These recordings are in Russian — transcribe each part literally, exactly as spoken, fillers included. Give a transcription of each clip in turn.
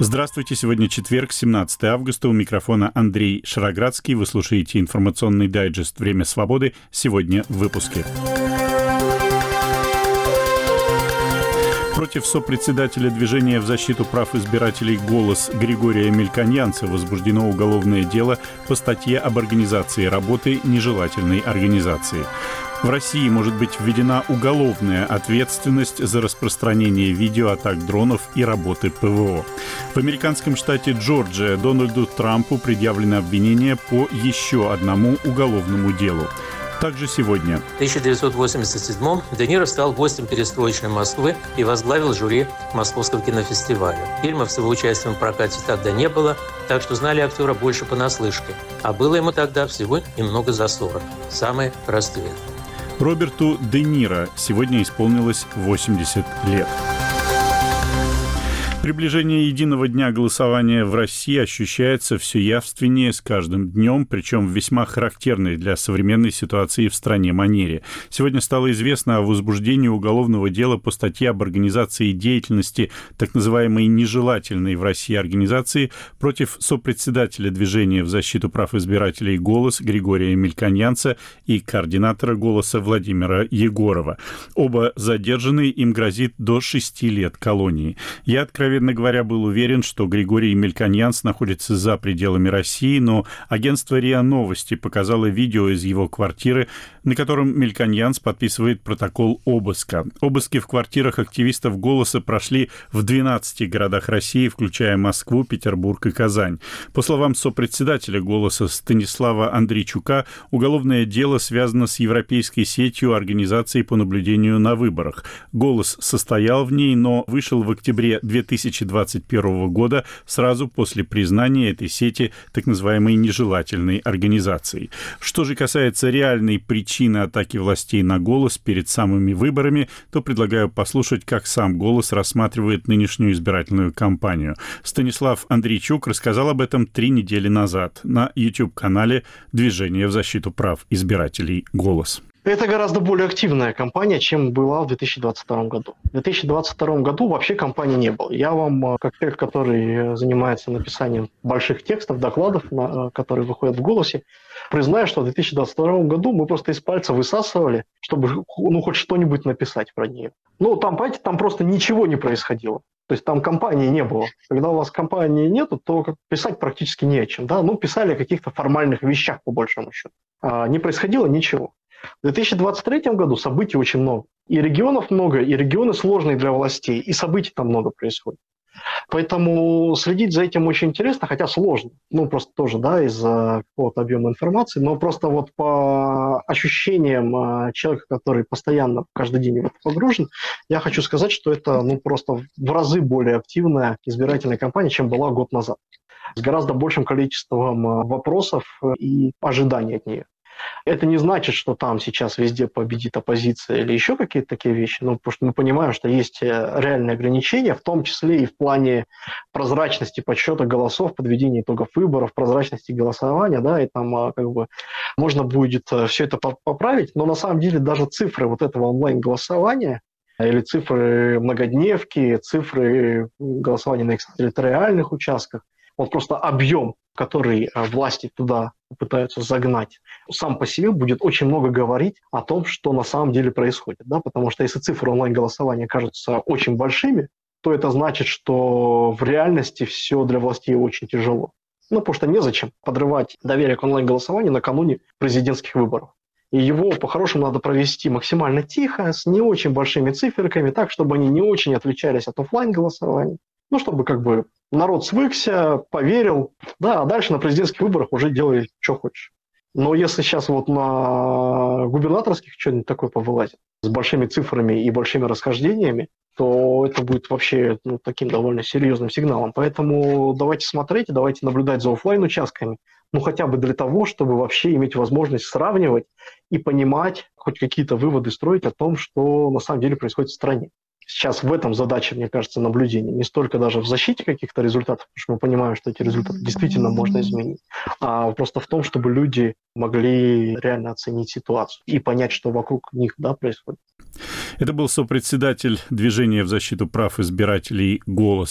Здравствуйте, сегодня четверг, семнадцатое августа, у микрофона Андрей Шароградский. Вы слушаете информационный дайджест «Время свободы». Сегодня в выпуске. Против сопредседателя движения в защиту прав избирателей «Голос» Григория Мельконьянца возбуждено уголовное дело по статье об организации работы нежелательной организации. В России может быть введена уголовная ответственность за распространение видео атак дронов и работы ПВО. В американском штате Джорджия Дональду Трампу предъявлено обвинение по еще одному уголовному делу. Также сегодня. В тысяча девятьсот восемьдесят седьмом Де Ниро стал гостем перестроечной Москвы и возглавил жюри Московского кинофестиваля. Фильмов с его участием в прокате тогда не было, так что знали актера больше понаслышке. А было ему тогда всего немного за сорок. Самый расцвет. Роберту Де Ниро сегодня исполнилось восемьдесят лет. Приближение единого дня голосования в России ощущается все явственнее с каждым днем, причем в весьма характерной для современной ситуации в стране манере. Сегодня стало известно о возбуждении уголовного дела по статье об организации деятельности так называемой нежелательной в России организации против сопредседателя движения в защиту прав избирателей «Голос» Григория Мельконьянца и координатора «Голоса» Владимира Егорова. Оба задержанные, им грозит до шести лет колонии. Я откровенно Откровенно говоря, был уверен, что Григорий Мельконьянц находится за пределами России, но агентство РИА Новости показало видео из его квартиры, на котором Мельконьянц подписывает протокол обыска. Обыски в квартирах активистов «Голоса» прошли в двенадцати городах России, включая Москву, Петербург и Казань. По словам сопредседателя «Голоса» Станислава Андрейчука, уголовное дело связано с европейской сетью организаций по наблюдению на выборах. «Голос» состоял в ней, но вышел в октябре две тысячи двадцать первого года сразу после признания этой сети так называемой нежелательной организацией. Что же касается реальной причины атаки властей на «Голос» перед самыми выборами, то предлагаю послушать, как сам «Голос» рассматривает нынешнюю избирательную кампанию. Станислав Андрейчук рассказал об этом три недели назад на YouTube-канале «Движение в защиту прав избирателей «Голос». Это гораздо более активная кампания, чем была в две тысячи двадцать втором году. В две тысячи двадцать втором году вообще кампании не было. Я вам, как человек, который занимается написанием больших текстов, докладов, которые выходят в «Голосе», признаю, что в две тысячи двадцать втором году мы просто из пальца высасывали, чтобы ну, хоть что-нибудь написать про нее. Ну, там, понимаете, там просто ничего не происходило. То есть там кампании не было. Когда у вас кампании нету, то писать практически не о чем. Да? Ну, писали о каких-то формальных вещах, по большому счету. А не происходило ничего. В две тысячи двадцать третьем году событий очень много. И регионов много, и регионы сложные для властей, и событий там много происходит. Поэтому следить за этим очень интересно, хотя сложно. Ну, просто тоже, да, из-за какого-то объема информации. Но просто вот по ощущениям человека, который постоянно, каждый день в это погружен, я хочу сказать, что это, ну, просто в разы более активная избирательная кампания, чем была год назад. С гораздо большим количеством вопросов и ожиданий от нее. Это не значит, что там сейчас везде победит оппозиция или еще какие-то такие вещи, ну, потому что мы понимаем, что есть реальные ограничения, в том числе и в плане прозрачности подсчета голосов, подведения итогов выборов, прозрачности голосования, да, и там как бы можно будет все это поправить, но на самом деле даже цифры вот этого онлайн-голосования или цифры многодневки, цифры голосования на экстерриториальных участках, вот просто объем, который власти туда пытаются загнать, сам по себе будет очень много говорить о том, что на самом деле происходит. Да? Потому что если цифры онлайн-голосования кажутся очень большими, то это значит, что в реальности все для властей очень тяжело. Ну, потому что незачем подрывать доверие к онлайн-голосованию накануне президентских выборов. И его, по-хорошему, надо провести максимально тихо, с не очень большими циферками, так, чтобы они не очень отличались от офлайн-голосования. Ну, чтобы как бы народ свыкся, поверил, да, а дальше на президентских выборах уже делай, что хочешь. Но если сейчас вот на губернаторских что-нибудь такое повылазит с большими цифрами и большими расхождениями, то это будет вообще ну, таким довольно серьезным сигналом. Поэтому давайте смотреть, давайте наблюдать за офлайн-участками, ну хотя бы для того, чтобы вообще иметь возможность сравнивать и понимать, хоть какие-то выводы строить о том, что на самом деле происходит в стране. Сейчас в этом задача, мне кажется, наблюдения. Не столько даже в защите каких-то результатов, потому что мы понимаем, что эти результаты действительно можно изменить, а просто в том, чтобы люди могли реально оценить ситуацию и понять, что вокруг них да, происходит. Это был сопредседатель движения в защиту прав избирателей «Голос»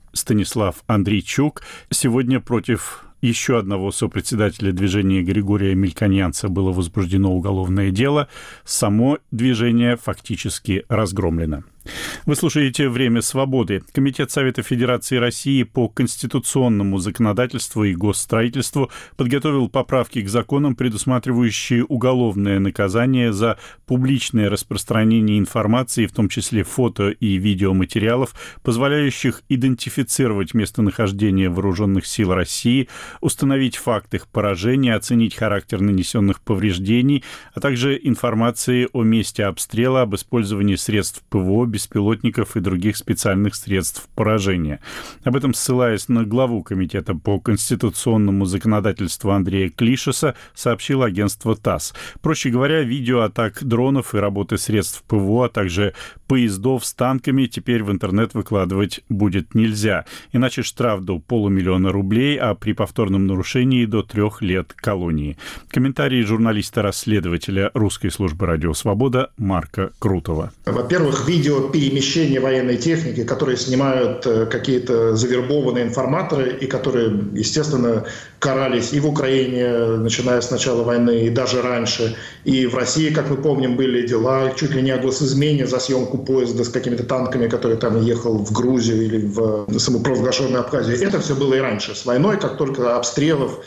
Станислав Андрейчук. Сегодня против еще одного сопредседателя движения Григория Мельконьянца было возбуждено уголовное дело. Само движение фактически разгромлено. Вы слушаете «Время свободы». Комитет Совета Федерации России по конституционному законодательству и госстроительству подготовил поправки к законам, предусматривающие уголовное наказание за публичное распространение информации, в том числе фото и видеоматериалов, позволяющих идентифицировать местонахождение вооруженных сил России, установить факт их поражения, оценить характер нанесенных повреждений, а также информации о месте обстрела, об использовании средств ПВО, беспилотников и других специальных средств поражения. Об этом, ссылаясь на главу Комитета по конституционному законодательству Андрея Клишеса, сообщило агентство ТАСС. Проще говоря, видео атак дронов и работы средств ПВО, а также поездов с танками теперь в интернет выкладывать будет нельзя. Иначе штраф до полумиллиона рублей, а при повторном нарушении до трех лет колонии. Комментарий журналиста-расследователя Русской службы «Радио Свобода» Марка Крутова. Во-первых, видео перемещения военной техники, которые снимают какие-то завербованные информаторы и которые, естественно, карались и в Украине, начиная с начала войны, и даже раньше. И в России, как мы помним, были дела чуть ли не о госизмене за съемку поезда с какими-то танками, который там ехал в Грузию или в самопровозглашенную Абхазию. Это все было и раньше. С войной, как только обстрелов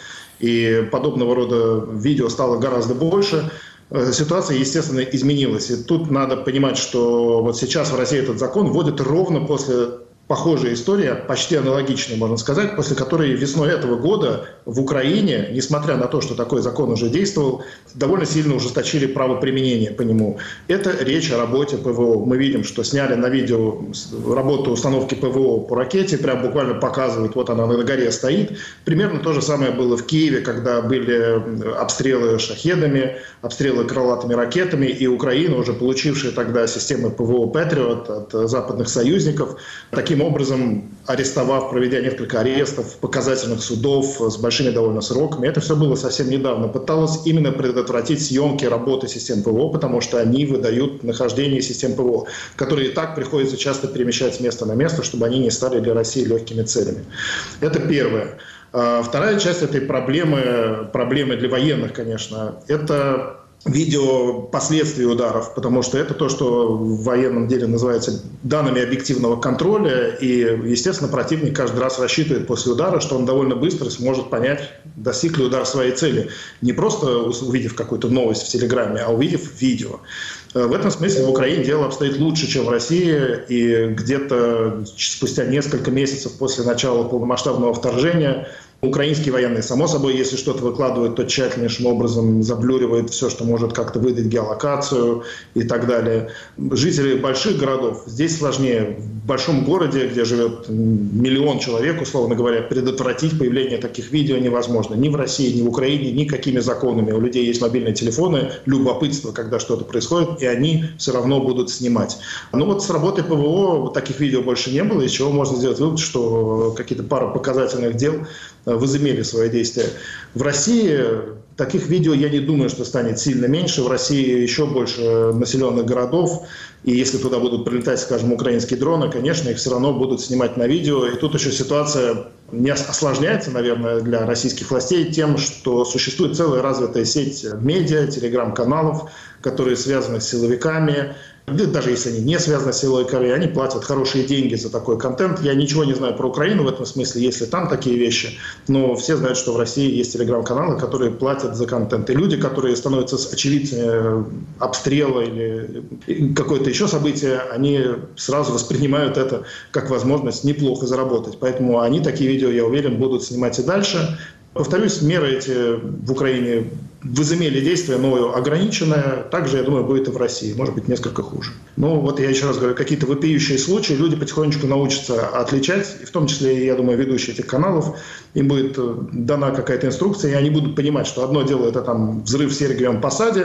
и подобного рода видео стало гораздо больше, ситуация, естественно, изменилась. И тут надо понимать, что вот сейчас в России этот закон вводит ровно после похожей истории, почти аналогичной, можно сказать, после которой весной этого года в Украине, несмотря на то, что такой закон уже действовал, довольно сильно ужесточили правоприменение по нему. Это речь о работе ПВО. Мы видим, что сняли на видео работу установки ПВО по ракете, прям буквально показывают, вот она на горе стоит. Примерно то же самое было в Киеве, когда были обстрелы шахедами, обстрелы крылатыми ракетами, и Украина, уже получившая тогда системы ПВО «Патриот» от западных союзников, таким образом, арестовав, проведя несколько арестов, показательных судов с большими довольно сроками, это все было совсем недавно, пыталась именно предотвратить съемки работы систем ПВО, потому что они выдают нахождение систем ПВО, которые и так приходится часто перемещать с места на место, чтобы они не стали для России легкими целями. Это первое. Вторая часть этой проблемы, проблемы для военных, конечно, это видео последствий ударов, потому что это то, что в военном деле называется данными объективного контроля, и, естественно, противник каждый раз рассчитывает после удара, что он довольно быстро сможет понять, достиг ли удар своей цели, не просто увидев какую-то новость в Телеграме, а увидев видео. В этом смысле в Украине дело обстоит лучше, чем в России, и где-то спустя несколько месяцев после начала полномасштабного вторжения украинские военные, само собой, если что-то выкладывают, то тщательнейшим образом заблюривают все, что может как-то выдать геолокацию и так далее. Жители больших городов, здесь сложнее. В большом городе, где живет миллион человек, условно говоря, предотвратить появление таких видео невозможно. Ни в России, ни в Украине, никакими законами. У людей есть мобильные телефоны, любопытство, когда что-то происходит, и они все равно будут снимать. Ну вот с работой ПВО таких видео больше не было, из чего можно сделать вывод, что какие-то пара показательных дел возымели свое действие. В России таких видео, я не думаю, что станет сильно меньше. В России еще больше населенных городов. И если туда будут прилетать, скажем, украинские дроны, конечно, их все равно будут снимать на видео. И тут еще ситуация не осложняется, наверное, для российских властей тем, что существует целая развитая сеть медиа, телеграм-каналов, которые связаны с силовиками. Даже если они не связаны с силовиками, они платят хорошие деньги за такой контент. Я ничего не знаю про Украину в этом смысле, есть ли там такие вещи, но все знают, что в России есть телеграм-каналы, которые платят за контент. И люди, которые становятся очевидцами обстрела или какое-то еще событие, они сразу воспринимают это как возможность неплохо заработать. Поэтому они такие видео, я уверен, будут снимать и дальше. Повторюсь, меры эти в Украине возымели действие, но ограниченное. Также, я думаю, будет и в России. Может быть, несколько хуже. Но вот я еще раз говорю, какие-то вопиющие случаи люди потихонечку научатся отличать. И в том числе, я думаю, ведущие этих каналов. Им будет дана какая-то инструкция, и они будут понимать, что одно дело — это там взрыв в Сергиевом Посаде,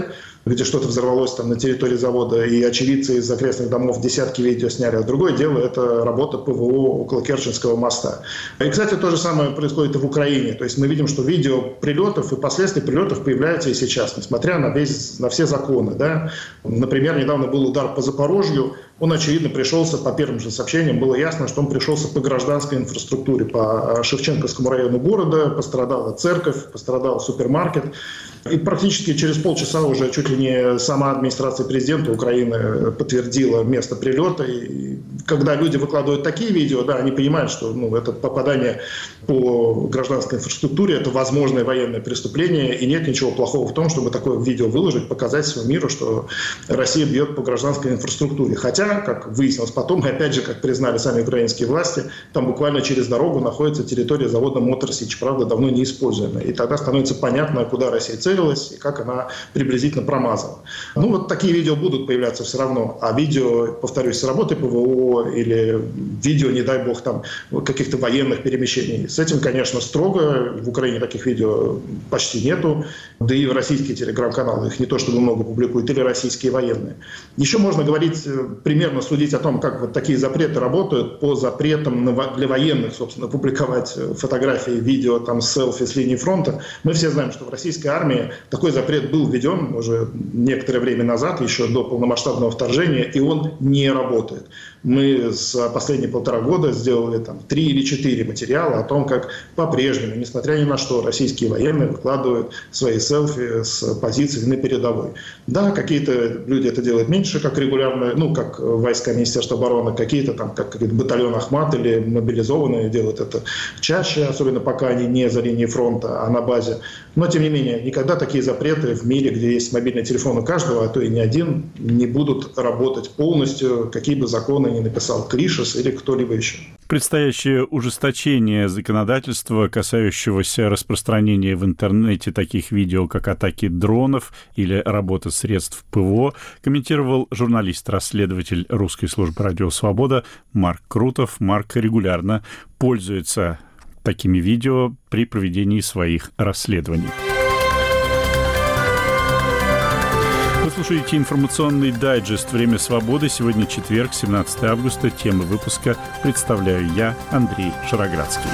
где что-то взорвалось там на территории завода, и очевидцы из окрестных домов десятки видео сняли. А другое дело – это работа ПВО около Керченского моста. И, кстати, то же самое происходит и в Украине. То есть мы видим, что видео прилетов и последствий прилетов появляются и сейчас, несмотря на, весь, на все законы. Да? Например, недавно был удар по Запорожью. Он, очевидно, пришелся, по первым же сообщениям, было ясно, что он пришелся по гражданской инфраструктуре, по Шевченковскому району города, пострадала церковь, пострадал супермаркет. И практически через полчаса уже чуть ли не сама администрация президента Украины подтвердила место прилета. И когда люди выкладывают такие видео, да, они понимают, что ну, это попадание по гражданской инфраструктуре, это возможное военное преступление, и нет ничего плохого в том, чтобы такое видео выложить, показать всему миру, что Россия бьет по гражданской инфраструктуре. Хотя, как выяснилось потом, и опять же, как признали сами украинские власти, там буквально через дорогу находится территория завода Мотор Сич, правда, давно не используемая. И тогда становится понятно, куда Россия целилась и как она приблизительно промазала. Ну, вот такие видео будут появляться все равно. А видео, повторюсь, с работы ПВО или видео, не дай бог, там каких-то военных перемещений, с этим, конечно, строго. В Украине таких видео почти нету. Да и в российские телеграм-каналы их не то чтобы много публикуют, или российские военные. Еще можно говорить, примерно судить о том, как вот такие запреты работают по запретам для военных, собственно, публиковать фотографии, видео, там, селфи с линии фронта. Мы все знаем, что в российской армии такой запрет был введен уже некоторое время назад, еще до полномасштабного вторжения, и он не работает. Мы за последние полтора года сделали там три или четыре материала о том, как по-прежнему, несмотря ни на что, российские военные выкладывают свои селфи с позиций на передовой. Да, какие-то люди это делают меньше, как регулярно, ну, как войска Министерства обороны, какие-то там, как батальон Ахмат или мобилизованные делают это чаще, особенно пока они не за линией фронта, а на базе. Но, тем не менее, никогда такие запреты в мире, где есть мобильный телефон у каждого, а то и не один, не будут работать полностью, какие бы законы ни написал Кришес или кто-либо еще. Предстоящее ужесточение законодательства, касающегося распространения в интернете таких видео, как атаки дронов или работа средств ПВО, комментировал журналист-расследователь русской службы «Радио Свобода» Марк Крутов. Марк регулярно пользуется такими видео при проведении своих расследований. Вы слушаете информационный дайджест «Время свободы». Сегодня четверг, семнадцатое августа. Темы выпуска представляю я, Андрей Шароградский.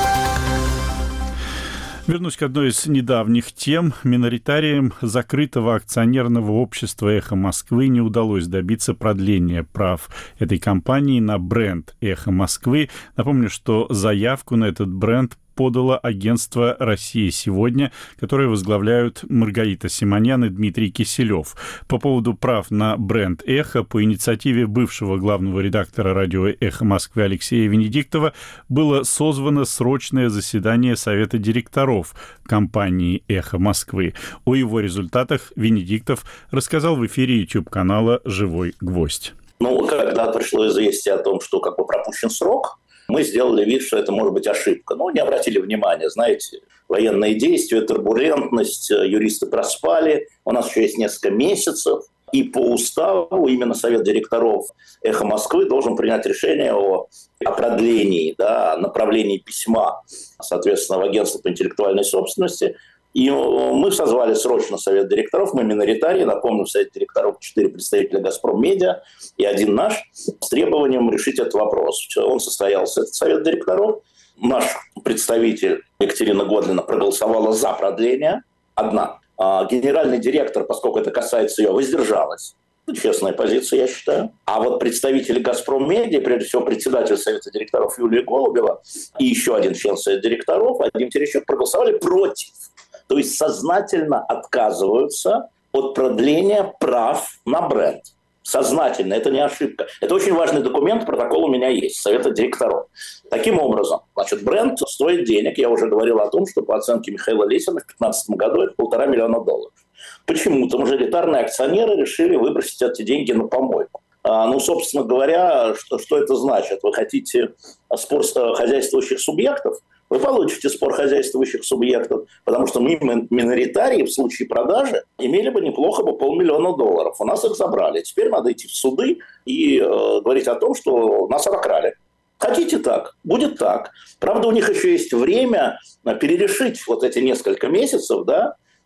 Вернусь к одной из недавних тем. Миноритариям закрытого акционерного общества «Эхо Москвы» не удалось добиться продления прав этой компании на бренд «Эхо Москвы». Напомню, что заявку на этот бренд подало агентство «Россия сегодня», которое возглавляют Маргарита Симонян и Дмитрий Киселев. По поводу прав на бренд «Эхо» по инициативе бывшего главного редактора радио «Эхо Москвы» Алексея Венедиктова было созвано срочное заседание Совета директоров компании «Эхо Москвы». О его результатах Венедиктов рассказал в эфире YouTube-канала «Живой гвоздь». Ну, когда пришло известие о том, что как бы пропущен срок, мы сделали вид, что это может быть ошибка. Но не обратили внимания. Знаете, военные действия, турбулентность, юристы проспали. У нас еще есть несколько месяцев. И по уставу именно Совет директоров «Эхо Москвы» должен принять решение о, о продлении, да, направлении письма, соответственно, в агентство по интеллектуальной собственности. И мы созвали срочно Совет директоров, мы миноритарии, напомню, в Совете директоров четыре представителя «Газпром Медиа» и один наш, с требованием решить этот вопрос. Он состоялся, этот Совет директоров. Наш представитель Екатерина Годлина проголосовала за продление, одна. А генеральный директор, поскольку это касается ее, воздержалась. Честная позиция, я считаю. А вот представители «Газпром Медиа», прежде всего председатель Совета директоров Юлия Голубева и еще один член Совета директоров, Вадим Терещук, проголосовали против. То есть сознательно отказываются от продления прав на бренд. Сознательно, это не ошибка. Это очень важный документ, протокол у меня есть, Совета директоров. Таким образом, значит, бренд стоит денег. Я уже говорил о том, что по оценке Михаила Лесина в две тысячи пятнадцатом году это полтора миллиона долларов. Почему-то мажоритарные акционеры решили выбросить эти деньги на помойку. А, ну, собственно говоря, что, что это значит? Вы хотите спор хозяйствующих субъектов? Вы получите спор хозяйствующих субъектов, потому что мы, миноритарии, в случае продажи имели бы неплохо бы полмиллиона долларов. У нас их забрали. Теперь надо идти в суды и э, говорить о том, что нас обокрали. Хотите так? Будет так. Правда, у них еще есть время перерешить вот эти несколько месяцев, да,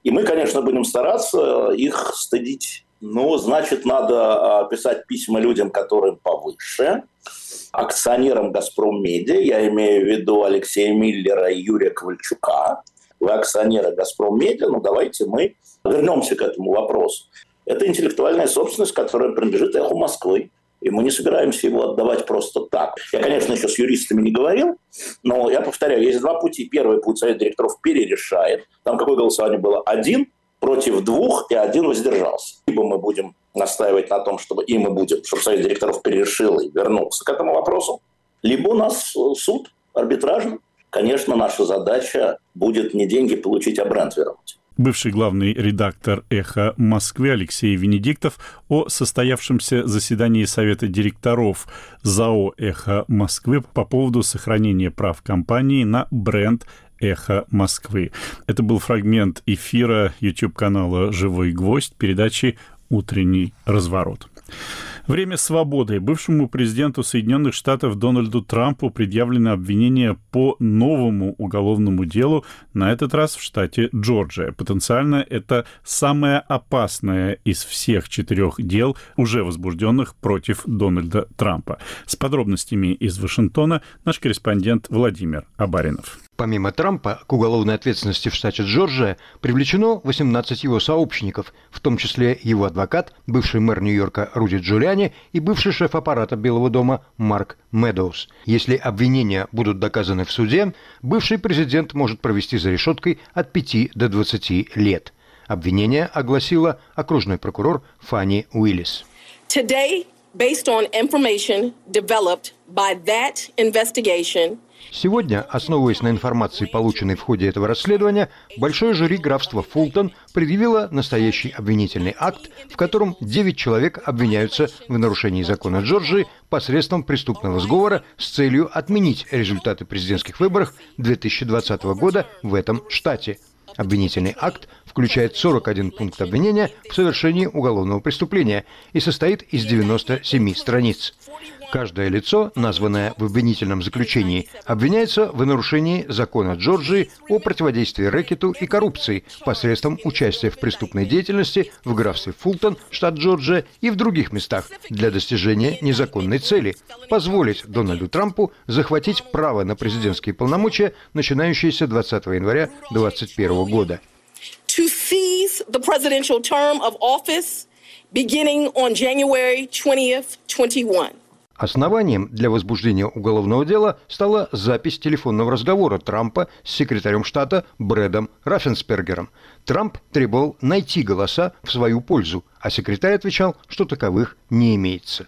И мы, конечно, будем стараться их стыдить. Ну, значит, надо писать письма людям, которым повыше, акционерам «Газпроммедиа», я имею в виду Алексея Миллера и Юрия Ковальчука. Вы акционеры «Газпроммедиа», ну давайте мы вернемся к этому вопросу. Это интеллектуальная собственность, которая принадлежит «Эху Москвы». И мы не собираемся его отдавать просто так. Я, конечно, еще с юристами не говорил, но я повторяю, есть два пути. Первый путь совет директоров перерешает. Там какое голосование было? Один против двух, и один воздержался. Либо мы будем настаивать на том, чтобы и мы будем, чтобы совет директоров перерешил и вернулся к этому вопросу. Либо у нас суд арбитражный. Конечно, наша задача будет не деньги получить, а бренд вернуть. Бывший главный редактор «Эхо Москвы» Алексей Венедиктов о состоявшемся заседании Совета директоров ЗАО «Эхо Москвы» по поводу сохранения прав компании на бренд «Эхо Москвы». Это был фрагмент эфира YouTube-канала «Живой гвоздь» передачи «Утренний разворот». Время свободы. Бывшему президенту Соединенных Штатов Дональду Трампу предъявлено обвинение по новому уголовному делу, на этот раз в штате Джорджия. Потенциально это самое опасное из всех четырех дел, уже возбужденных против Дональда Трампа. С подробностями из Вашингтона наш корреспондент Владимир Абаринов. Помимо Трампа, к уголовной ответственности в штате Джорджия привлечено восемнадцать его сообщников, в том числе его адвокат, бывший мэр Нью-Йорка Руди Джулиани и бывший шеф аппарата Белого дома Марк Медоуз. Если обвинения будут доказаны в суде, бывший президент может провести за решеткой от пяти до двадцати лет. Обвинение огласила окружной прокурор Фанни Уиллис. Today, based on information developed by that investigation, Сегодня, основываясь на информации, полученной в ходе этого расследования, большое жюри графства Фултон предъявило настоящий обвинительный акт, в котором девять человек обвиняются в нарушении закона Джорджии посредством преступного сговора с целью отменить результаты президентских выборов две тысячи двадцатого года в этом штате. Обвинительный акт включает сорок один пункт обвинения в совершении уголовного преступления и состоит из девяноста семи страниц. Каждое лицо, названное в обвинительном заключении, обвиняется в нарушении закона Джорджии о противодействии рэкету и коррупции посредством участия в преступной деятельности в графстве Фултон, штат Джорджия, и в других местах для достижения незаконной цели – позволить Дональду Трампу захватить право на президентские полномочия, начинающиеся двадцатого января две тысячи двадцать первого года. to seize the presidential term of office beginning on January twentieth, twenty-one. Основанием для возбуждения уголовного дела стала запись телефонного разговора Трампа с секретарем штата Брэдом Раффенспергером. Трамп требовал найти голоса в свою пользу, а секретарь отвечал, что таковых не имеется.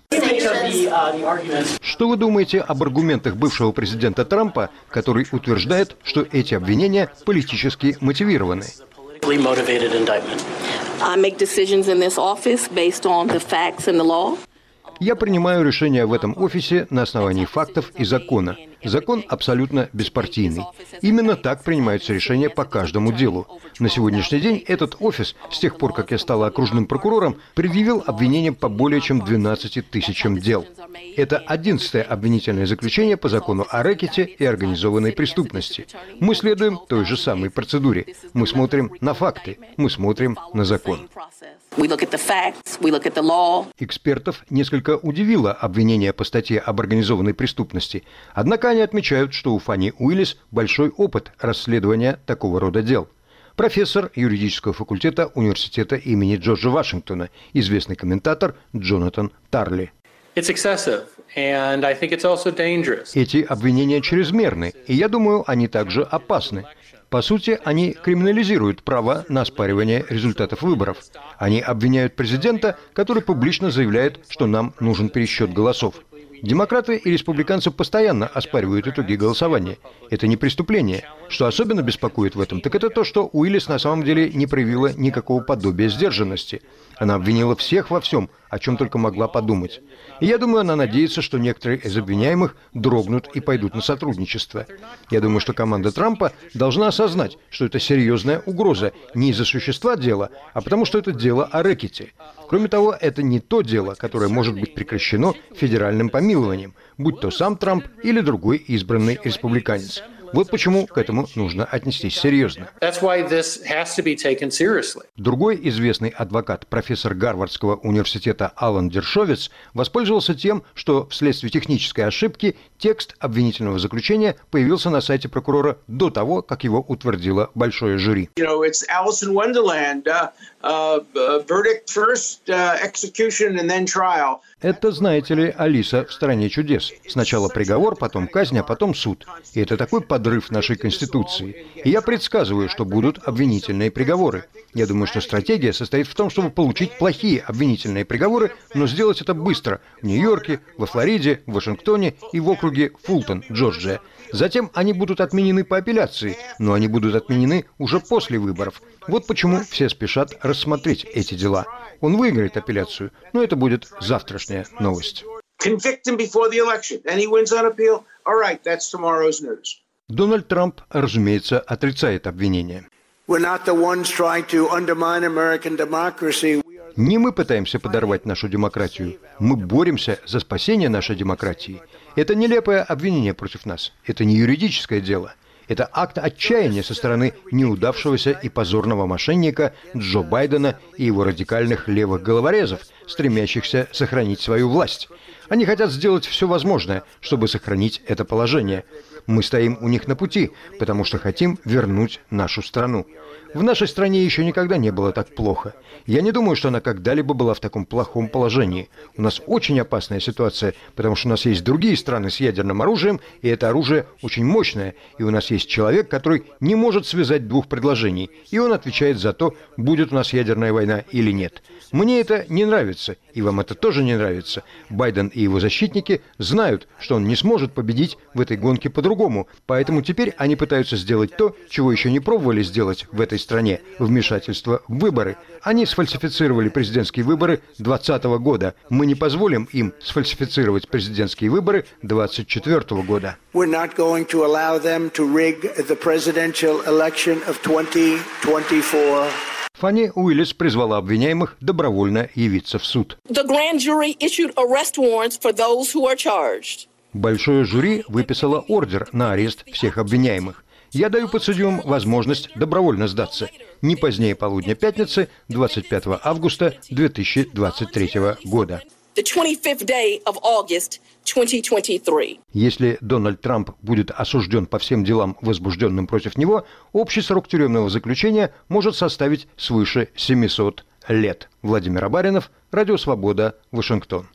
Что вы думаете об аргументах бывшего президента Трампа, который утверждает, что эти обвинения политически мотивированы? I make decisions in this office based on the facts and the law. Я принимаю решения в этом офисе на основании фактов и закона. Закон абсолютно беспартийный. Именно так принимаются решения по каждому делу. На сегодняшний день этот офис, с тех пор, как я стала окружным прокурором, предъявил обвинения по более чем двенадцати тысячам дел. Это одиннадцатое обвинительное заключение по закону о рэкете и организованной преступности. Мы следуем той же самой процедуре. Мы смотрим на факты, мы смотрим на закон. Экспертов несколько удивило обвинение по статье об организованной преступности. Однако они отмечают, что у Фанни Уиллис большой опыт расследования такого рода дел. Профессор юридического факультета университета имени Джорджа Вашингтона, известный комментатор Джонатан Тарли. It's excessive, and I think it's also dangerous. Эти обвинения чрезмерны, и я думаю, они также опасны. По сути, они криминализируют право на оспаривание результатов выборов. Они обвиняют президента, который публично заявляет, что нам нужен пересчет голосов. Демократы и республиканцы постоянно оспаривают итоги голосования. Это не преступление. Что особенно беспокоит в этом, так это то, что Уиллис на самом деле не проявила никакого подобия сдержанности. Она обвинила всех во всем, о чем только могла подумать. И я думаю, она надеется, что некоторые из обвиняемых дрогнут и пойдут на сотрудничество. Я думаю, что команда Трампа должна осознать, что это серьезная угроза не из-за существа дела, а потому что это дело о рэкете. Кроме того, это не то дело, которое может быть прекращено федеральным помилованием, будь то сам Трамп или другой избранный республиканец. Вот почему к этому нужно отнестись серьезно. That's why this has to be taken seriously. Другой известный адвокат, профессор Гарвардского университета Алан Дершовиц, воспользовался тем, что вследствие технической ошибки текст обвинительного заключения появился на сайте прокурора до того, как его утвердило большое жюри. You know, it's Alice in Wonderland. Uh, uh, uh, verdict first, uh, execution, and then trial. Это, знаете ли, Алиса в «Стране чудес». Сначала приговор, потом казнь, а потом суд. И это такой подрыв нашей Конституции. И я предсказываю, что будут обвинительные приговоры. Я думаю, что стратегия состоит в том, чтобы получить плохие обвинительные приговоры, но сделать это быстро. В Нью-Йорке, во Флориде, в Вашингтоне и в округе Фултон, Джорджия. Затем они будут отменены по апелляции, но они будут отменены уже после выборов. Вот почему все спешат рассмотреть эти дела. Он выиграет апелляцию, но это будет завтрашняя новость. Дональд Трамп, разумеется, отрицает обвинения. Не мы пытаемся подорвать нашу демократию. Мы боремся за спасение нашей демократии. Это нелепое обвинение против нас. Это не юридическое дело. Это акт отчаяния со стороны неудавшегося и позорного мошенника Джо Байдена и его радикальных левых головорезов, стремящихся сохранить свою власть. Они хотят сделать все возможное, чтобы сохранить это положение. Мы стоим у них на пути, потому что хотим вернуть нашу страну. В нашей стране еще никогда не было так плохо. Я не думаю, что она когда-либо была в таком плохом положении. У нас очень опасная ситуация, потому что у нас есть другие страны с ядерным оружием, и это оружие очень мощное. И у нас есть человек, который не может связать двух предложений, и он отвечает за то, будет у нас ядерная война или нет. Мне это не нравится, и вам это тоже не нравится. Байден и его защитники знают, что он не сможет победить в этой гонке по-другому, поэтому теперь они пытаются сделать то, чего еще не пробовали сделать в этой стране – вмешательство в выборы. Они сфальсифицировали президентские выборы двадцатого года. Мы не позволим им сфальсифицировать президентские выборы двадцать четвёртого года. Фанни Уиллис призвала обвиняемых добровольно явиться в суд. Большое жюри выписало ордер на арест всех обвиняемых. Я даю подсудимым возможность добровольно сдаться. Не позднее полудня пятницы, двадцать пятого августа две тысячи двадцать третьего года. Если Дональд Трамп будет осужден по всем делам, возбужденным против него, общий срок тюремного заключения может составить свыше семисот лет. Владимир Абаринов, Радио Свобода, Вашингтон.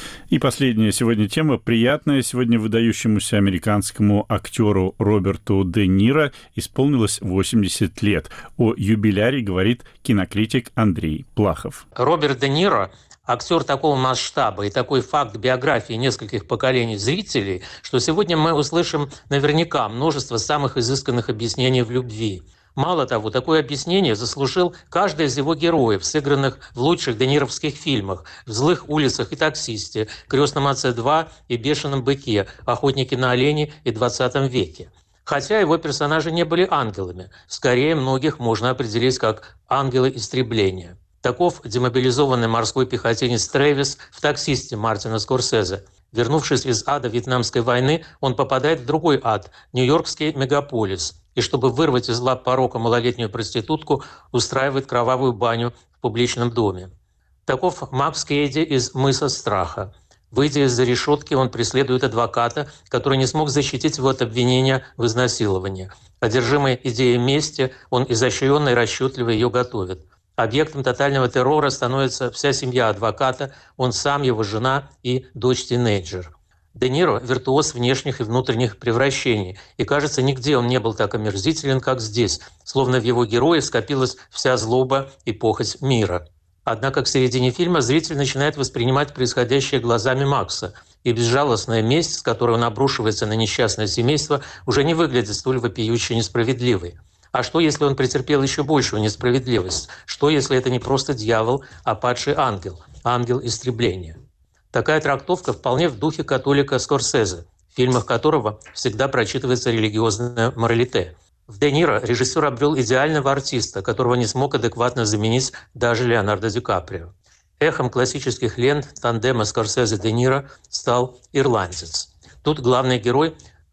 И последняя сегодня тема, приятная. Сегодня выдающемуся американскому актеру Роберту Де Ниро исполнилось восемьдесят лет. О юбиляре говорит кинокритик Андрей Плахов. Роберт Де Ниро – актер такого масштаба и такой факт биографии нескольких поколений зрителей, что сегодня мы услышим наверняка множество самых изысканных объяснений в любви. Мало того, такое объяснение заслужил каждый из его героев, сыгранных в лучших денировских фильмах «В злых улицах» и «Таксисте», «Крестном отце два» и «Бешеном быке», «Охотники на оленей» и «двадцатом веке». Хотя его персонажи не были ангелами, скорее многих можно определить как ангелы истребления. Таков демобилизованный морской пехотинец Трэвис в «Таксисте» Мартина Скорсезе. Вернувшись из ада Вьетнамской войны, он попадает в другой ад – нью-йоркский мегаполис. И чтобы вырвать из лап порока малолетнюю проститутку, устраивает кровавую баню в публичном доме. Таков Макс Кейди из «Мыса страха». Выйдя из-за решетки, он преследует адвоката, который не смог защитить его от обвинения в изнасиловании. Одержимый идеей мести, он изощренно и расчетливо ее готовит. Объектом тотального террора становится вся семья адвоката, он сам, его жена и дочь-тинейджер. Де Ниро – виртуоз внешних и внутренних превращений, и, кажется, нигде он не был так омерзителен, как здесь, словно в его герое скопилась вся злоба и похоть мира. Однако к середине фильма зритель начинает воспринимать происходящее глазами Макса, и безжалостная месть, с которой он обрушивается на несчастное семейство, уже не выглядит столь вопиюще несправедливой. А что, если он претерпел еще большую несправедливость? Что, если это не просто дьявол, а падший ангел, ангел истребления? Такая трактовка вполне в духе католика Скорсезе, в фильмах которого всегда прочитывается религиозное моралите. В Де Ниро режиссер обрел идеального артиста, которого не смог адекватно заменить даже Леонардо Ди Каприо. Эхом классических лент тандема Скорсезе-Де Ниро стал «Ирландец». Тут главный герой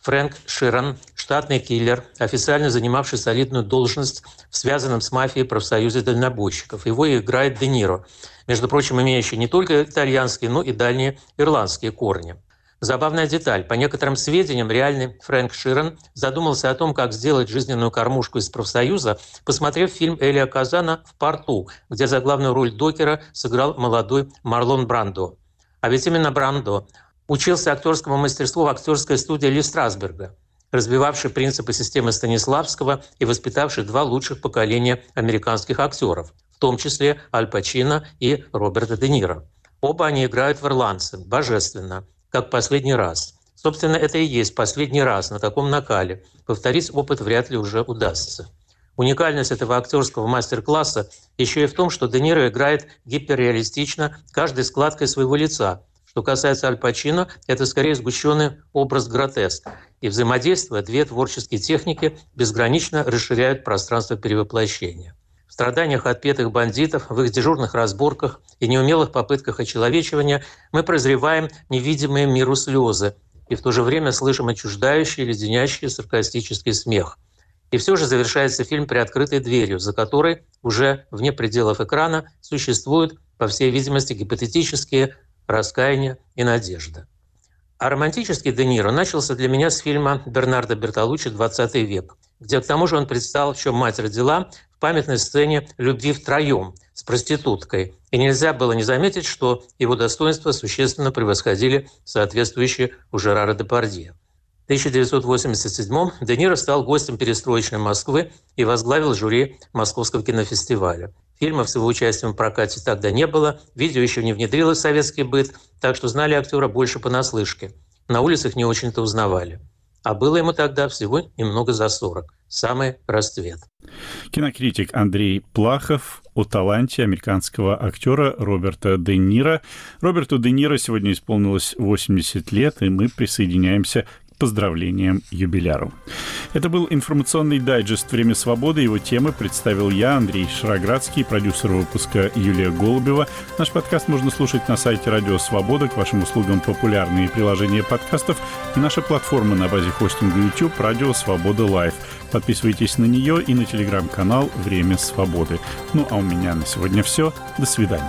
Фрэнк Ширан, штатный киллер, официально занимавший солидную должность в связанном с мафией профсоюзе дальнобойщиков. Его играет Де Ниро, между прочим, имеющий не только итальянские, но и дальние ирландские корни. Забавная деталь. По некоторым сведениям, реальный Фрэнк Ширан задумался о том, как сделать жизненную кормушку из профсоюза, посмотрев фильм Элиа Казана «В порту», где за главную роль докера сыграл молодой Марлон Брандо. А ведь именно Брандо учился актерскому мастерству в актерской студии Ли Страсберга, развивавший принципы системы Станиславского и воспитавший два лучших поколения американских актеров, в том числе Аль Пачино и Роберта Де Ниро. Оба они играют в «Ирландце» божественно, как последний раз. Собственно, это и есть последний раз на таком накале. Повторить опыт вряд ли уже удастся. Уникальность этого актерского мастер-класса еще и в том, что Де Ниро играет гиперреалистично каждой складкой своего лица. Что касается Аль Пачино, это скорее сгущенный образ гротеск. И взаимодействуя, две творческие техники безгранично расширяют пространство перевоплощения. В страданиях отпетых бандитов, в их дежурных разборках и неумелых попытках очеловечивания мы прозреваем невидимые миру слезы и в то же время слышим отчуждающий, леденящий саркастический смех. И все же завершается фильм приоткрытой дверью, за которой уже вне пределов экрана существуют, по всей видимости, гипотетические раскаяние и надежда. А романтический Де Ниро начался для меня с фильма Бернардо Бертолуччи «двадцатый век», где к тому же он предстал, в чем мать родила, в памятной сцене любви втроем с проституткой. И нельзя было не заметить, что его достоинства существенно превосходили соответствующие у Жерара Депардье. В тысяча девятьсот восемьдесят седьмом Де Ниро стал гостем перестроечной Москвы и возглавил жюри Московского кинофестиваля. Фильмов с его участием в прокате тогда не было, видео еще не внедрилось в советский быт, так что знали актера больше понаслышке. На улицах не очень-то узнавали. А было ему тогда всего немного за сорок. Самый расцвет. Кинокритик Андрей Плахов о таланте американского актера Роберта Де Ниро. Роберту Де Ниро сегодня исполнилось восемьдесят лет, и мы присоединяемся к поздравлениям юбиляру. Это был информационный дайджест «Время свободы». Его темы представил я, Андрей Шароградский, продюсер выпуска Юлия Голубева. Наш подкаст можно слушать на сайте «Радио Свобода». К вашим услугам популярные приложения подкастов и наша платформа на базе хостинга YouTube «Радио Свобода Лайв». Подписывайтесь на нее и на телеграм-канал «Время свободы». Ну а у меня на сегодня все. До свидания.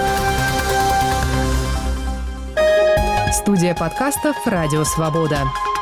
Студия подкастов «Радио Свобода».